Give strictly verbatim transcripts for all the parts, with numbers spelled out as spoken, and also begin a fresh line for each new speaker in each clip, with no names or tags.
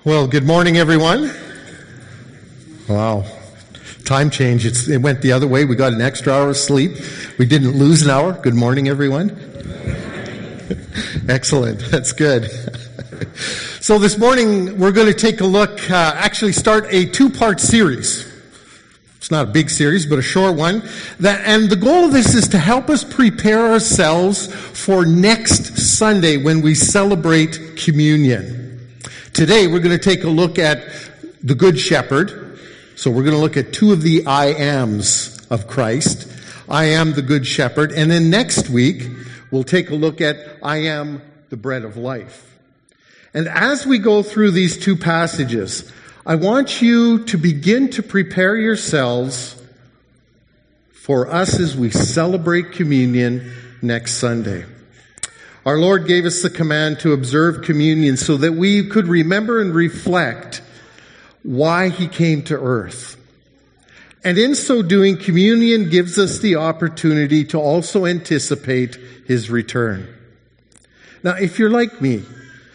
Well, good morning, everyone. Wow. Time change. It's, it went the other way. We got an extra hour of sleep. We didn't lose an hour. Good morning, everyone. Excellent. That's good. So this morning, we're going to take a look, uh, actually start a two-part series. It's not a big series, but a short one. That, and the goal of this is to help us prepare ourselves for next Sunday when we celebrate communion. Today, we're going to take a look at the Good Shepherd. So we're going to look at two of the I ams of Christ. I am the Good Shepherd. And then next week, we'll take a look at I am the bread of life. And as we go through these two passages, I want you to begin to prepare yourselves for us as we celebrate communion next Sunday. Our Lord gave us the command to observe communion so that we could remember and reflect why He came to earth. And in so doing, communion gives us the opportunity to also anticipate His return. Now, if you're like me,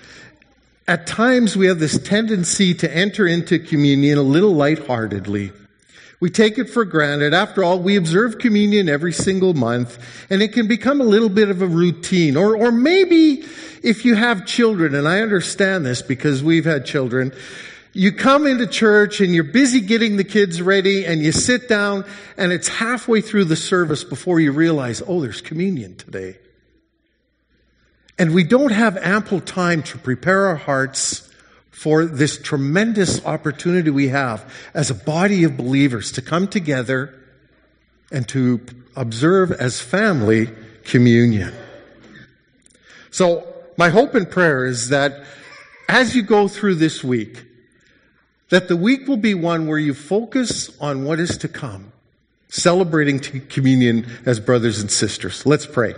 at times we have this tendency to enter into communion a little lightheartedly. We take it for granted. After all, we observe communion every single month, and it can become a little bit of a routine. Or, or maybe if you have children, and I understand this because we've had children, you come into church and you're busy getting the kids ready, and you sit down, and it's halfway through the service before you realize, oh, there's communion today. And we don't have ample time to prepare our hearts for this tremendous opportunity we have as a body of believers to come together and to observe as family communion. So my hope and prayer is that as you go through this week, that the week will be one where you focus on what is to come, celebrating communion as brothers and sisters. Let's pray.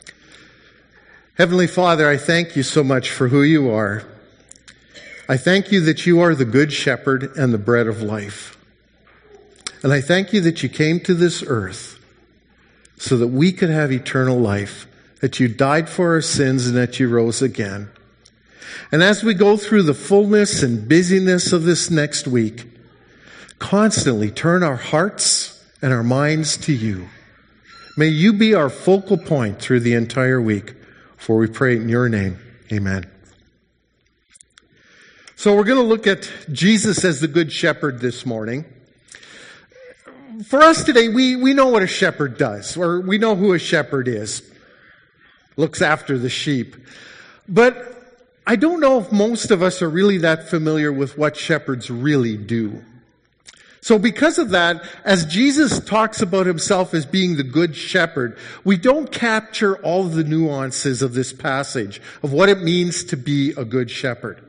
Heavenly Father, I thank you so much for who you are. I thank you that you are the Good Shepherd and the bread of life. And I thank you that you came to this earth so that we could have eternal life, that you died for our sins and that you rose again. And as we go through the fullness and busyness of this next week, constantly turn our hearts and our minds to you. May you be our focal point through the entire week. For we pray in your name. Amen. So we're going to look at Jesus as the Good Shepherd this morning. For us today, we, we know what a shepherd does, or we know who a shepherd is. Looks after the sheep. But I don't know if most of us are really that familiar with what shepherds really do. So because of that, as Jesus talks about himself as being the Good Shepherd, we don't capture all of the nuances of this passage, of what it means to be a good shepherd.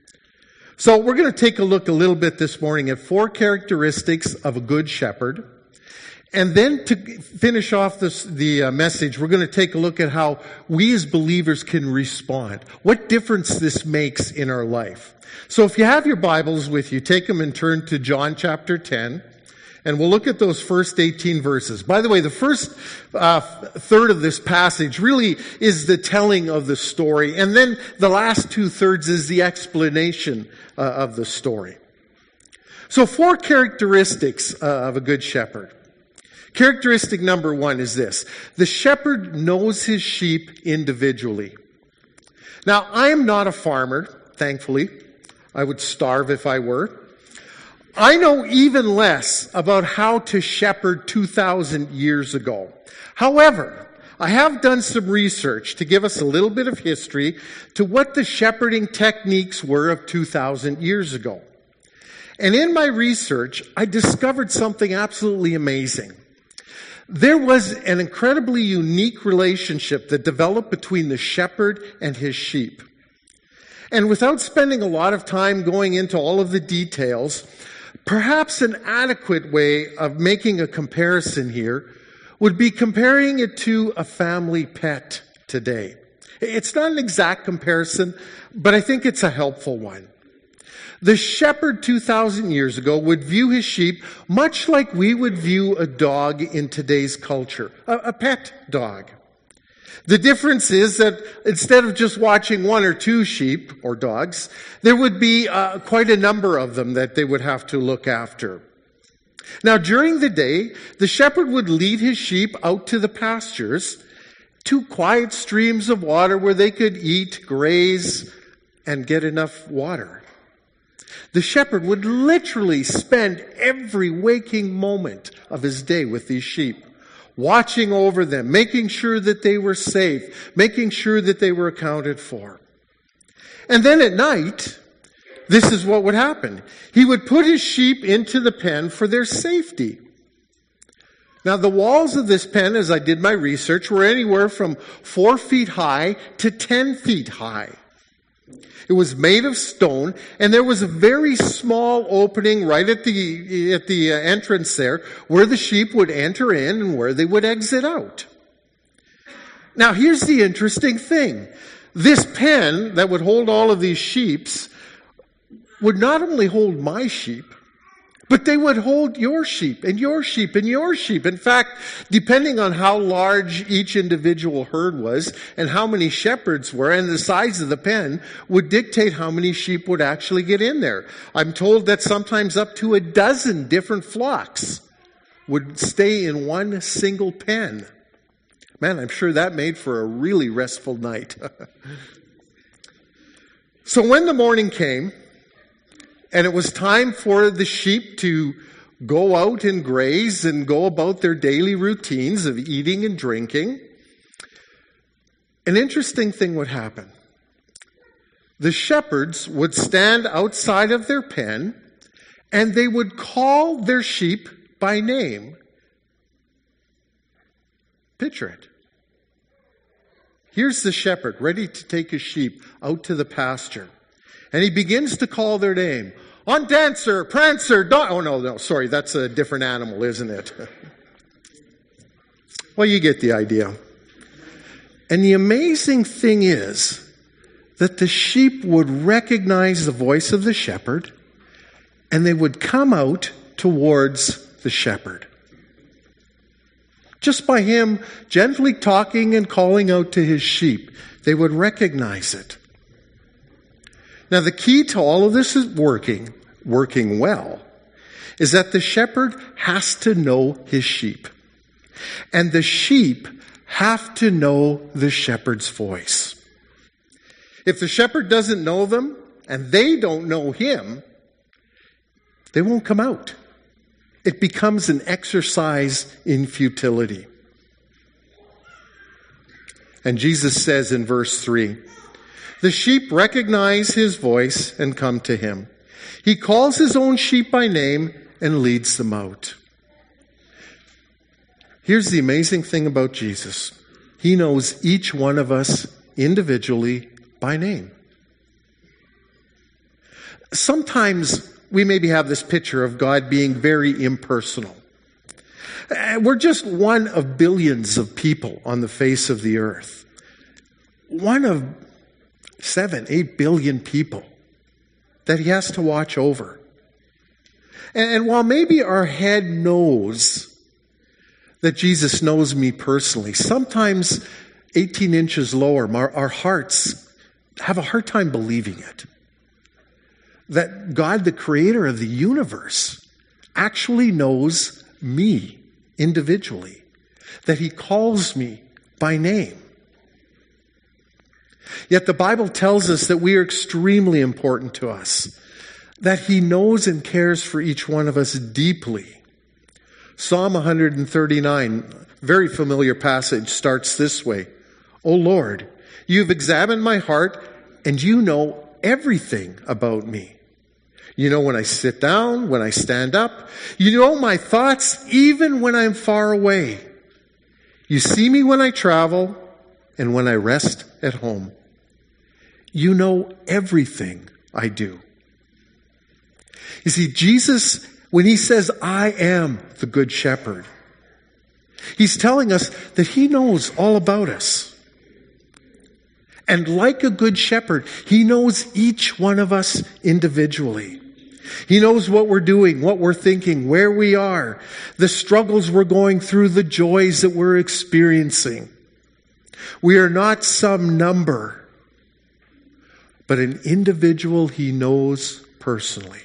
So we're going to take a look a little bit this morning at four characteristics of a good shepherd. And then to finish off this, the uh, message, we're going to take a look at how we as believers can respond. What difference this makes in our life. So if you have your Bibles with you, take them and turn to John chapter ten. And we'll look at those first eighteen verses. By the way, the first uh, third of this passage really is the telling of the story. And then the last two thirds is the explanation uh, of the story. So four characteristics uh, of a good shepherd. Characteristic number one is this. The shepherd knows his sheep individually. Now, I am not a farmer, thankfully. I would starve if I were. I know even less about how to shepherd two thousand years ago. However, I have done some research to give us a little bit of history to what the shepherding techniques were of two thousand years ago. And in my research, I discovered something absolutely amazing. There was an incredibly unique relationship that developed between the shepherd and his sheep. And without spending a lot of time going into all of the details, perhaps an adequate way of making a comparison here would be comparing it to a family pet today. It's not an exact comparison, but I think it's a helpful one. The shepherd two thousand years ago would view his sheep much like we would view a dog in today's culture, a, a pet dog. The difference is that instead of just watching one or two sheep or dogs, there would be uh, quite a number of them that they would have to look after. Now, during the day, the shepherd would lead his sheep out to the pastures, to quiet streams of water where they could eat, graze, and get enough water. The shepherd would literally spend every waking moment of his day with these sheep, watching over them, making sure that they were safe, making sure that they were accounted for. And then at night, this is what would happen. He would put his sheep into the pen for their safety. Now, the walls of this pen, as I did my research, were anywhere from four feet high to ten feet high. It was made of stone, and there was a very small opening right at the at the entrance there, where the sheep would enter in and where they would exit out. Now, here's the interesting thing. This pen that would hold all of these sheep would not only hold my sheep, but they would hold your sheep and your sheep and your sheep. In fact, depending on how large each individual herd was and how many shepherds were and the size of the pen would dictate how many sheep would actually get in there. I'm told that sometimes up to a dozen different flocks would stay in one single pen. Man, I'm sure that made for a really restful night. So when the morning came, and it was time for the sheep to go out and graze and go about their daily routines of eating and drinking, an interesting thing would happen. The shepherds would stand outside of their pen and they would call their sheep by name. Picture it. Here's the shepherd ready to take his sheep out to the pasture. And he begins to call their name. On Dancer, Prancer, Don... Oh, no, no, sorry, that's a different animal, isn't it? Well, you get the idea. And the amazing thing is that the sheep would recognize the voice of the shepherd, and they would come out towards the shepherd. Just by him gently talking and calling out to his sheep, they would recognize it. Now, the key to all of this is working, working well, is that the shepherd has to know his sheep. And the sheep have to know the shepherd's voice. If the shepherd doesn't know them, and they don't know him, they won't come out. It becomes an exercise in futility. And Jesus says in verse three, the sheep recognize his voice and come to him. He calls his own sheep by name and leads them out. Here's the amazing thing about Jesus. He knows each one of us individually by name. Sometimes we maybe have this picture of God being very impersonal. We're just one of billions of people on the face of the earth. One of seven, eight billion people that he has to watch over. And, and while maybe our head knows that Jesus knows me personally, sometimes eighteen inches lower, our, our hearts have a hard time believing it. That God, the creator of the universe, actually knows me individually. That he calls me by name. Yet the Bible tells us that we are extremely important to us. That he knows and cares for each one of us deeply. Psalm one thirty-nine, very familiar passage, starts this way. O Lord, you've examined my heart and you know everything about me. You know when I sit down, when I stand up. You know my thoughts even when I'm far away. You see me when I travel and when I rest at home. You know everything I do. You see, Jesus, when he says, I am the good shepherd, he's telling us that he knows all about us. And like a good shepherd, he knows each one of us individually. He knows what we're doing, what we're thinking, where we are, the struggles we're going through, the joys that we're experiencing. We are not some number, but an individual he knows personally.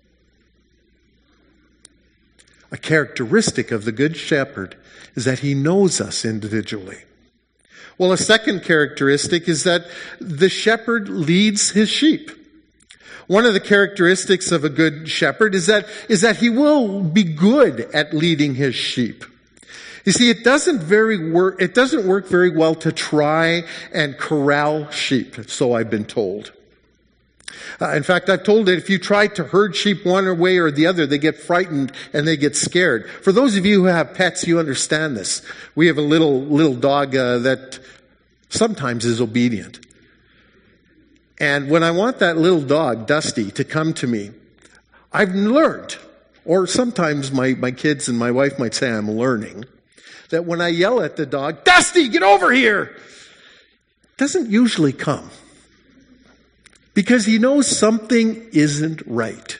A characteristic of the Good Shepherd is that he knows us individually. Well, a second characteristic is that the shepherd leads his sheep. One of the characteristics of a good shepherd is that, is that he will be good at leading his sheep. You see, it doesn't very work, it doesn't work very well to try and corral sheep, so I've been told. Uh, in fact, I've told that if you try to herd sheep one way or the other, they get frightened and they get scared. For those of you who have pets, you understand this. We have a little, little dog uh, that sometimes is obedient. And when I want that little dog, Dusty, to come to me, I've learned, or sometimes my, my kids and my wife might say I'm learning, that when I yell at the dog, Dusty, get over here, it doesn't usually come. Because he knows something isn't right.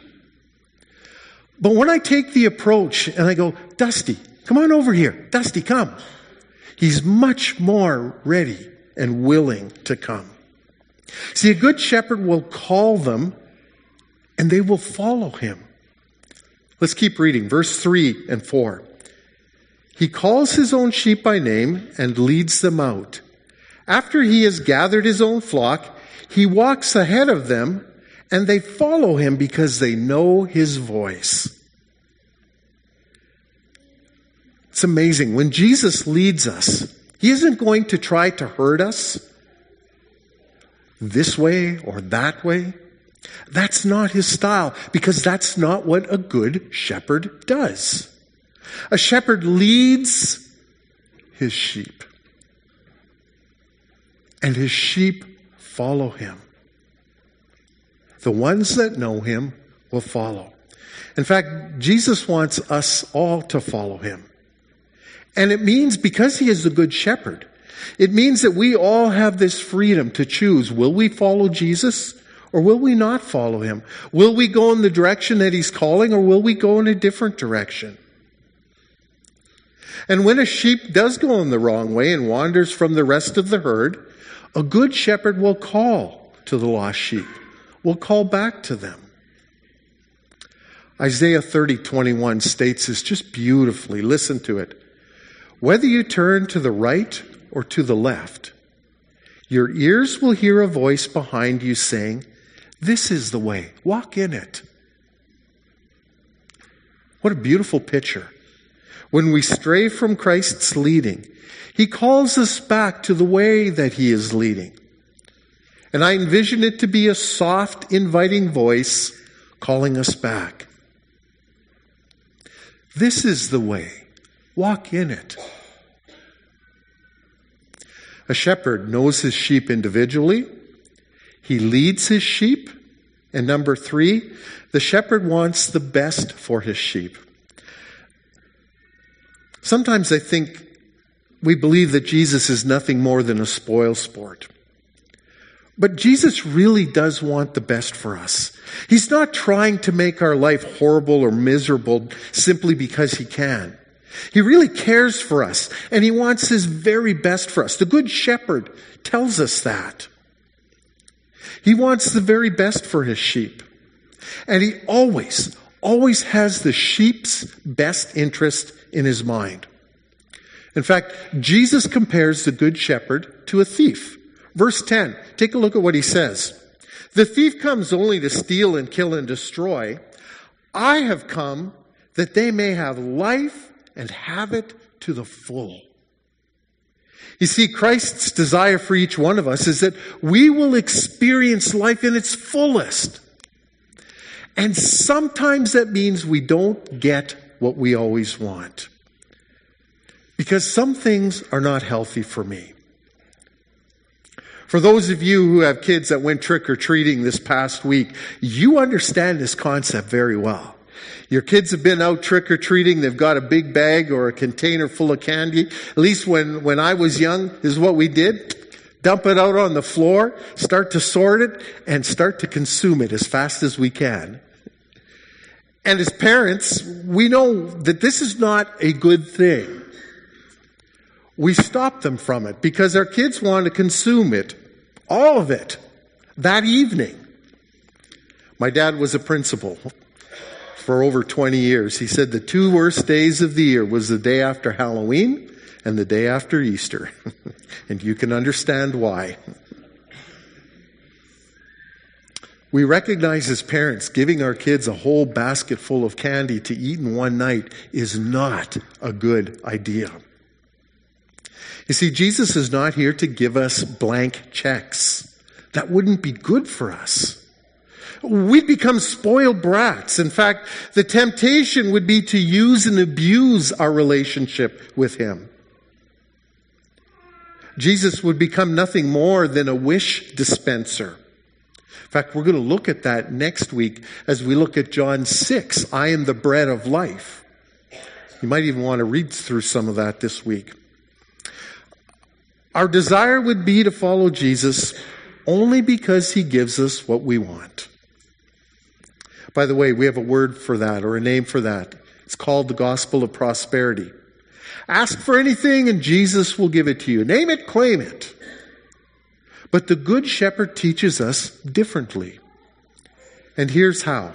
But when I take the approach and I go, Dusty, come on over here. Dusty, come. He's much more ready and willing to come. See, a good shepherd will call them and they will follow him. Let's keep reading. Verse three and four. He calls his own sheep by name and leads them out. After he has gathered his own flock, he walks ahead of them and they follow him because they know his voice. It's amazing. When Jesus leads us, he isn't going to try to herd us this way or that way. That's not his style, because that's not what a good shepherd does. A shepherd leads his sheep, and his sheep follow him. The ones that know him will follow. In fact, Jesus wants us all to follow him. And it means, because he is the good shepherd, it means that we all have this freedom to choose. Will we follow Jesus or will we not follow him? Will we go in the direction that he's calling or will we go in a different direction? And when a sheep does go in the wrong way and wanders from the rest of the herd, a good shepherd will call to the lost sheep, will call back to them. Isaiah thirty twenty-one states this just beautifully. Listen to it. Whether you turn to the right or to the left, your ears will hear a voice behind you saying, this is the way, walk in it. What a beautiful picture. When we stray from Christ's leading, he calls us back to the way that he is leading. And I envision it to be a soft, inviting voice calling us back. This is the way. Walk in it. A shepherd knows his sheep individually. He leads his sheep. And number three, the shepherd wants the best for his sheep. Sometimes I think we believe that Jesus is nothing more than a spoil sport. But Jesus really does want the best for us. He's not trying to make our life horrible or miserable simply because he can. He really cares for us, and he wants his very best for us. The Good Shepherd tells us that. He wants the very best for his sheep. And he always, always has the sheep's best interest in his mind. In fact, Jesus compares the Good Shepherd to a thief. Verse ten, take a look at what he says. The thief comes only to steal and kill and destroy. I have come that they may have life and have it to the full. You see, Christ's desire for each one of us is that we will experience life in its fullest. And sometimes that means we don't get what we always want. Because some things are not healthy for me. For those of you who have kids that went trick-or-treating this past week, you understand this concept very well. Your kids have been out trick-or-treating. They've got a big bag or a container full of candy. At least when, when I was young, this is what we did. Dump it out on the floor, start to sort it, and start to consume it as fast as we can. And as parents, we know that this is not a good thing. we stop them from it because our kids want to consume it, all of it, that evening. My dad was a principal for over twenty years. He said the two worst days of the year was the day after Halloween and the day after Easter. And you can understand why. We recognize as parents giving our kids a whole basket full of candy to eat in one night is not a good idea. You see, Jesus is not here to give us blank checks. That wouldn't be good for us. We'd become spoiled brats. In fact, the temptation would be to use and abuse our relationship with Him. Jesus would become nothing more than a wish dispenser. In fact, we're going to look at that next week as we look at John six, I am the bread of life. You might even want to read through some of that this week. Our desire would be to follow Jesus only because He gives us what we want. By the way, we have a word for that, or a name for that. It's called the gospel of prosperity. Ask for anything and Jesus will give it to you. Name it, claim it. But the Good Shepherd teaches us differently. And here's how.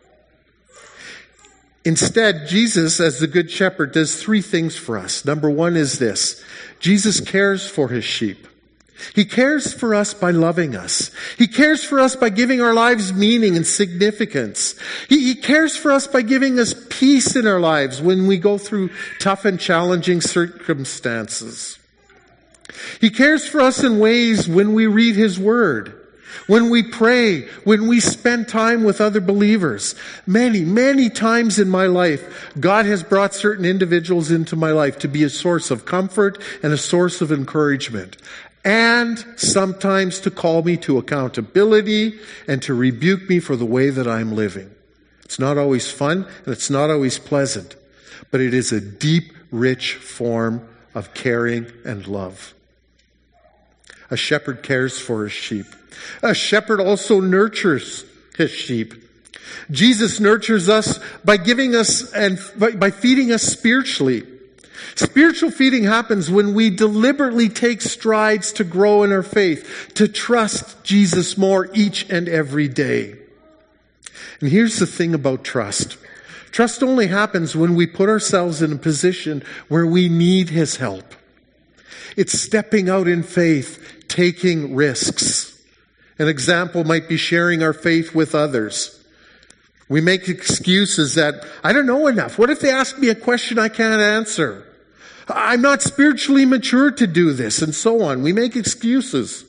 Instead, Jesus, as the Good Shepherd, does three things for us. Number one is this. Jesus cares for His sheep. He cares for us by loving us. He cares for us by giving our lives meaning and significance. He, he cares for us by giving us peace in our lives when we go through tough and challenging circumstances. He cares for us in ways when we read His Word, when we pray, when we spend time with other believers. Many, many times in my life, God has brought certain individuals into my life to be a source of comfort and a source of encouragement. And sometimes to call me to accountability and to rebuke me for the way that I'm living. It's not always fun and it's not always pleasant, but it is a deep, rich form of caring and love. A shepherd cares for his sheep. A shepherd also nurtures his sheep. Jesus nurtures us by giving us and by feeding us spiritually. Spiritual feeding happens when we deliberately take strides to grow in our faith, to trust Jesus more each and every day. And here's the thing about trust. Trust only happens when we put ourselves in a position where we need His help. It's stepping out in faith, taking risks. An example might be sharing our faith with others. We make excuses that, I don't know enough. What if they ask me a question I can't answer? I'm not spiritually mature to do this, and so on. We make excuses.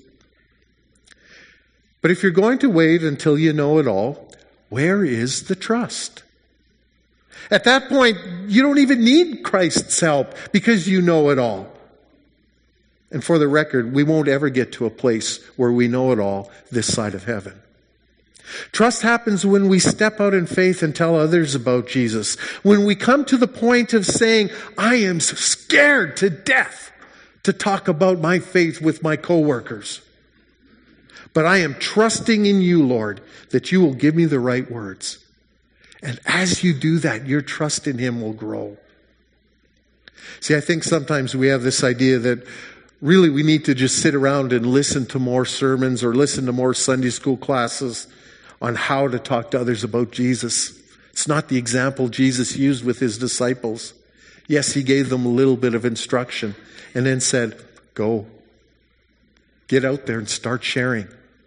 But if you're going to wait until you know it all, where is the trust? At that point, you don't even need Christ's help because you know it all. And for the record, we won't ever get to a place where we know it all this side of heaven. Trust happens when we step out in faith and tell others about Jesus. When we come to the point of saying, I am scared to death to talk about my faith with my coworkers. But I am trusting in you, Lord, that you will give me the right words. And as you do that, your trust in Him will grow. See, I think sometimes we have this idea that really we need to just sit around and listen to more sermons or listen to more Sunday school classes on how to talk to others about Jesus. It's not the example Jesus used with His disciples. Yes, He gave them a little bit of instruction and then said, go, get out there and start sharing.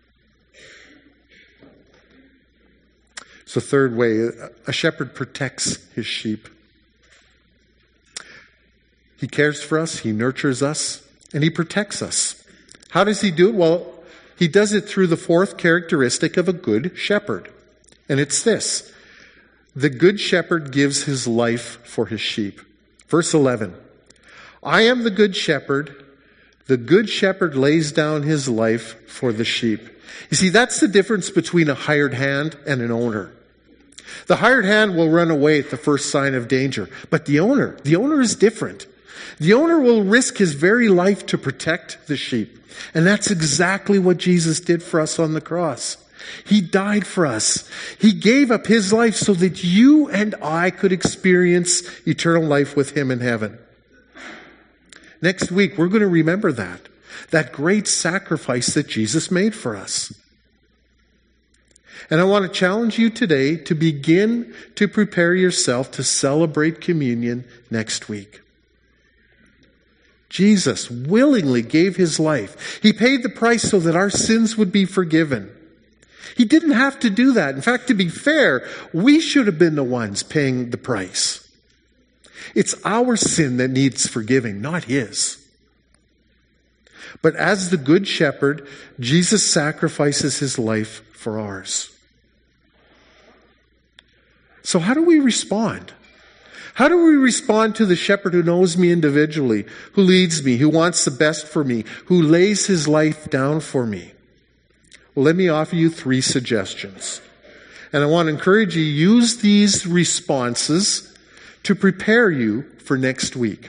So third way, a shepherd protects his sheep. He cares for us, He nurtures us, and He protects us. How does He do it? Well, He does it through the fourth characteristic of a good shepherd. And it's this. The good shepherd gives his life for his sheep. Verse eleven. I am the good shepherd. The good shepherd lays down his life for the sheep. You see, that's the difference between a hired hand and an owner. The hired hand will run away at the first sign of danger. But the owner, the owner is different. The owner will risk his very life to protect the sheep. And that's exactly what Jesus did for us on the cross. He died for us. He gave up His life so that you and I could experience eternal life with Him in heaven. Next week, we're going to remember that. That great sacrifice that Jesus made for us. And I want to challenge you today to begin to prepare yourself to celebrate communion next week. Jesus willingly gave his life. He paid the price so that our sins would be forgiven. He didn't have to do that. In fact, to be fair, we should have been the ones paying the price. It's our sin that needs forgiving, not his. But as the Good Shepherd, Jesus sacrifices his life for ours. So how do we respond? How do we respond to the shepherd who knows me individually, who leads me, who wants the best for me, who lays his life down for me? Well, let me offer you three suggestions. And I want to encourage you to use these responses to prepare you for next week.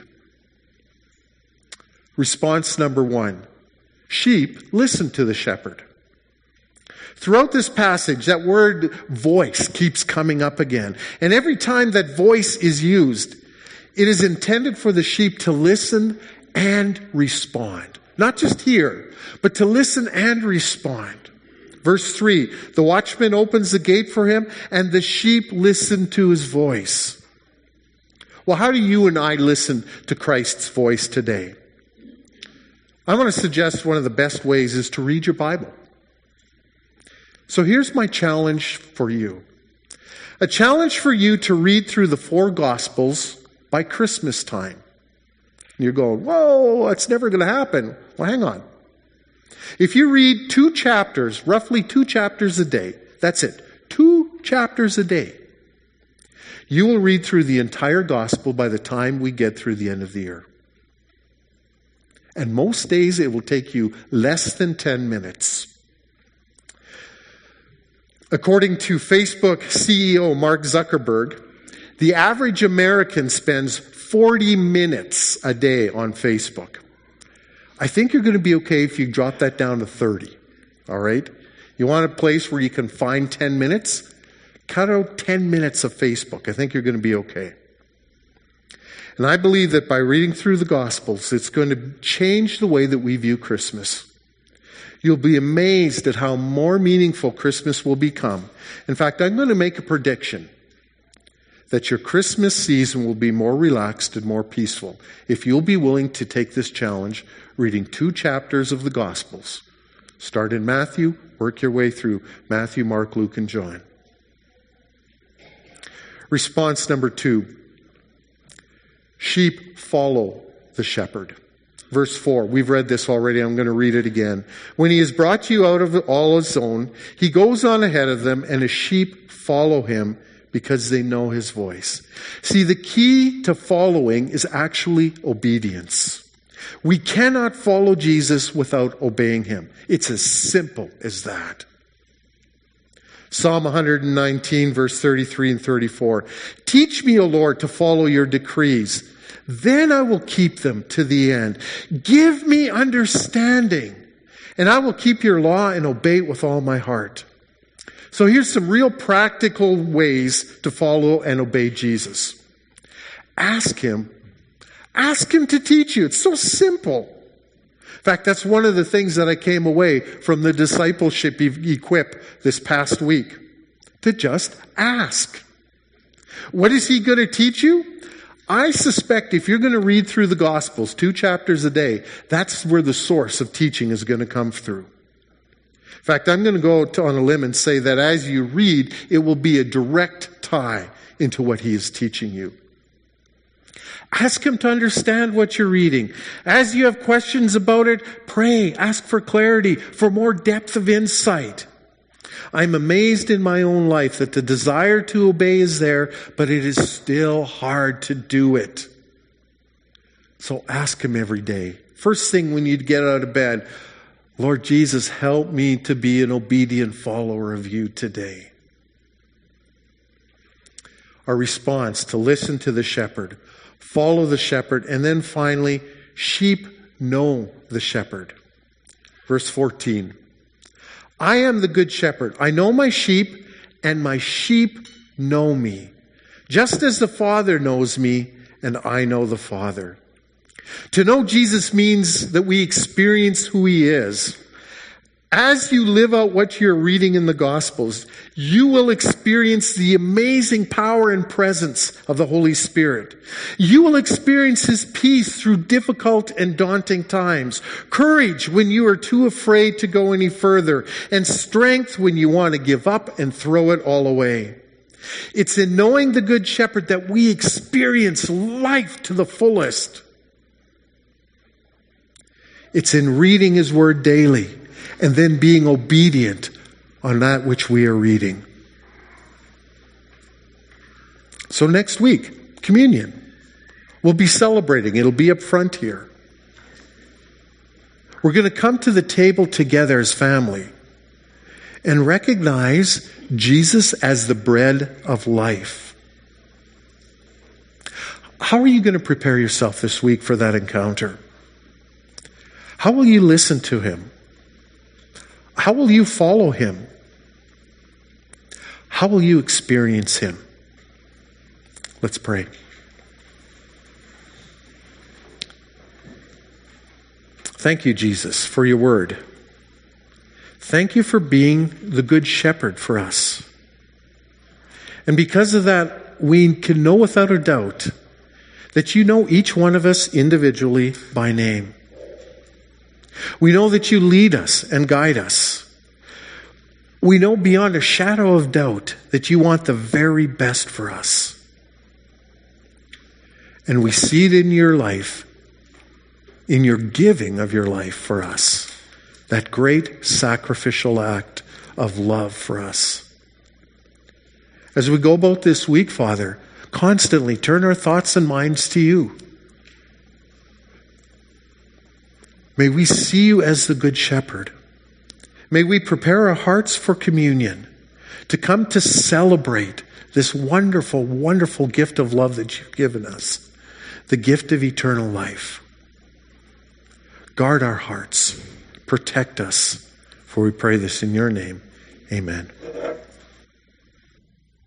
Response number one, sheep listen to the shepherd. Throughout this passage, that word voice keeps coming up again. And every time that voice is used, it is intended for the sheep to listen and respond. Not just hear, but to listen and respond. Verse three, the watchman opens the gate for him, and the sheep listen to his voice. Well, how do you and I listen to Christ's voice today? I want to suggest one of the best ways is to read your Bible. So here's my challenge for you. A challenge for you to read through the four Gospels by Christmas time. And you're going, whoa, that's never going to happen. Well, hang on. If you read two chapters, roughly two chapters a day, that's it, two chapters a day, you will read through the entire Gospel by the time we get through the end of the year. And most days it will take you less than ten minutes. According to Facebook C E O Mark Zuckerberg, the average American spends forty minutes a day on Facebook. I think you're going to be okay if you drop that down to thirty. All right? You want a place where you can find ten minutes? Cut out ten minutes of Facebook. I think you're going to be okay. And I believe that by reading through the Gospels, it's going to change the way that we view Christmas. You'll be amazed at how more meaningful Christmas will become. In fact, I'm going to make a prediction that your Christmas season will be more relaxed and more peaceful if you'll be willing to take this challenge, reading two chapters of the Gospels. Start in Matthew, work your way through Matthew, Mark, Luke, and John. Response number two. Sheep follow the shepherd. Verse four, we've read this already, I'm going to read it again. When he has brought you out of all his own, he goes on ahead of them, and his sheep follow him because they know his voice. See, the key to following is actually obedience. We cannot follow Jesus without obeying him. It's as simple as that. Psalm one nineteen, verse thirty-three and thirty-four. Teach me, O Lord, to follow your decrees. Then I will keep them to the end. Give me understanding, and I will keep your law and obey it with all my heart. So here's some real practical ways to follow and obey Jesus. Ask him. Ask him to teach you. It's so simple. In fact, that's one of the things that I came away from the discipleship equip this past week. To just ask. What is he going to teach you? I suspect if you're going to read through the Gospels, two chapters a day, that's where the source of teaching is going to come through. In fact, I'm going to go on a limb and say that as you read, it will be a direct tie into what he is teaching you. Ask him to understand what you're reading. As you have questions about it, pray, ask for clarity, for more depth of insight. I'm amazed in my own life that the desire to obey is there, but it is still hard to do it. So ask him every day. First thing when you get out of bed, Lord Jesus, help me to be an obedient follower of you today. Our response, to listen to the shepherd, follow the shepherd, and then finally, sheep know the shepherd. Verse fourteen. I am the good shepherd. I know my sheep, and my sheep know me. Just as the Father knows me, and I know the Father. To know Jesus means that we experience who he is. As you live out what you're reading in the Gospels, you will experience the amazing power and presence of the Holy Spirit. You will experience his peace through difficult and daunting times, courage when you are too afraid to go any further, and strength when you want to give up and throw it all away. It's in knowing the Good Shepherd that we experience life to the fullest. It's in reading his word daily and then being obedient on that which we are reading. So next week, communion. We'll be celebrating. It'll be up front here. We're going to come to the table together as family and recognize Jesus as the bread of life. How are you going to prepare yourself this week for that encounter? How will you listen to him? How will you follow him? How will you experience him? Let's pray. Thank you, Jesus, for your word. Thank you for being the good shepherd for us. And because of that, we can know without a doubt that you know each one of us individually by name. We know that you lead us and guide us. We know beyond a shadow of doubt that you want the very best for us. And we see it in your life, in your giving of your life for us, that great sacrificial act of love for us. As we go about this week, Father, constantly turn our thoughts and minds to you. May we see you as the Good Shepherd. May we prepare our hearts for communion, to come to celebrate this wonderful, wonderful gift of love that you've given us, the gift of eternal life. Guard our hearts. Protect us. For we pray this in your name. Amen.